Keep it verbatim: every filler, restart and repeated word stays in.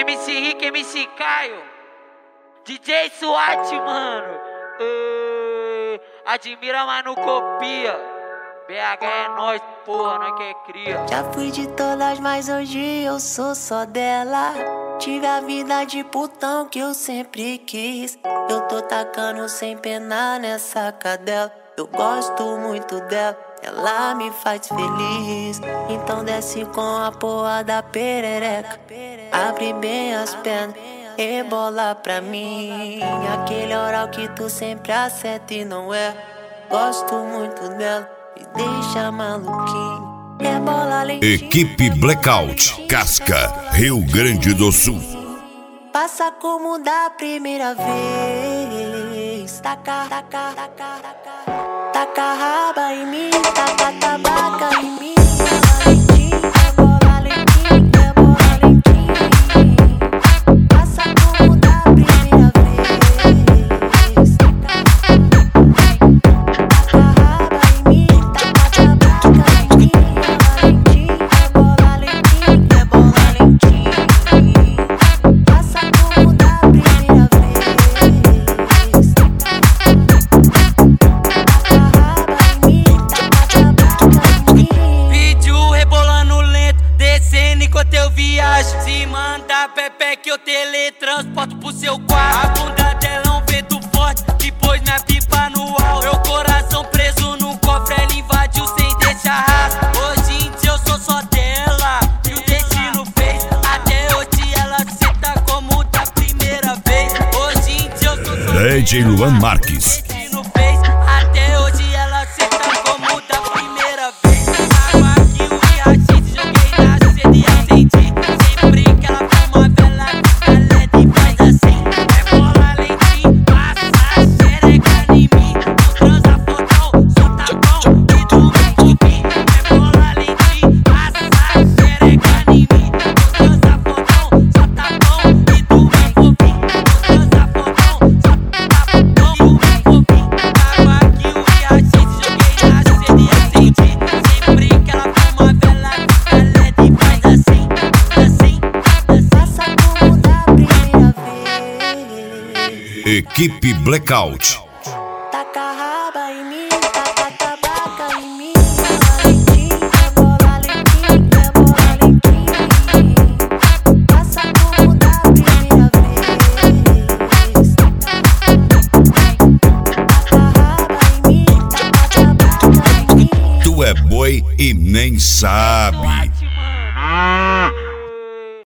M C Rick, M C Caio, D J SWAT, mano. Ei, admira, mas não copia. B H é nós, porra, nós que é cria. Já fui de todas, mas hoje eu sou só dela. Tive a vida de putão que eu sempre quis. Eu tô tacando sem pena nessa cadela. Eu gosto muito dela, ela me faz feliz. Então desce com a porra da perereca. Abre bem as pernas, rebola pra mim. Aquele oral que tu sempre acerta e não é. Gosto muito dela, me deixa maluquinho. Rebola lentinho. Equipe Blackout, Casca, Rio Grande do Sul. Passa como da primeira vez. Taca, taca, taca, taca. Taca raba em mim, taca tabaca em mim. Rebola lentinho, rebola lentinho. Passa como da primeira vez. Taca raba em mim, taca tabaca em mim. Rebola lentinho, rebola lentinho. Passa como da primeira vez. Vídeo rebolando lento, descendo enquanto eu viajo. Se manda Pepe que eu teletransporto pro seu quarto. A bunda dela é um vento forte, depois minha pipa no alto. Meu coração preso no cofre, ela invadiu sem deixar rastro. Hoje em dia eu sou só dela, que o destino fez. Até hoje ela senta como da primeira vez. Hoje em dia eu sou só D J Luan Marques. destino fez. Até hoje ela senta como da primeira vez. Água que o Iachis joguei na sede e acendi. Sempre que ela fuma vela, fica leve e faz assim. Rebola lentinho, passa a xereca em mim. Não transa fodão, solta pão e do meu fim. Rebola lentinho, passa a xereca em mim. Não transa fodão, solta pão e do meu fim. Não transa fodão, solta pão e do meu fim. Água que o Iachis joguei na sede e acendi. Sempre que ela fuma vela, fica leve e faz assim, assim, assim. Passa como da primeira vez. Equipe Blackout. Taca raba em mim, taca tabaca em mim. Rebola lentinho, rebola lentinho. Passa como da primeira vez. Taca raba em mim, taca tabaca em mim. Tu é boi e nem sabe.